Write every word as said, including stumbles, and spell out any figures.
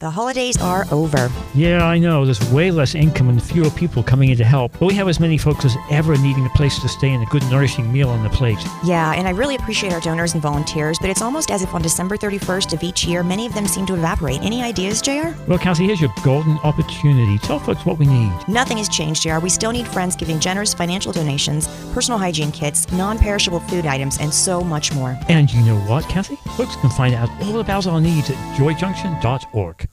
The holidays are over. Yeah, I know. There's way less income and fewer people coming in to help, but we have as many folks as ever needing a place to stay and a good nourishing meal on the plate. Yeah, and I really appreciate our donors and volunteers, but it's almost as if on December thirty-first of each year, many of them seem to evaporate. Any ideas, J R? Well, Kelsey, here's your golden opportunity. Tell folks what we need. Nothing has changed, J R. We still need friends giving generous financial donations, personal hygiene kits, non-perishable food items, and so much more. And you know what, Kathy? Folks can find out all about our needs at joy junction dot org.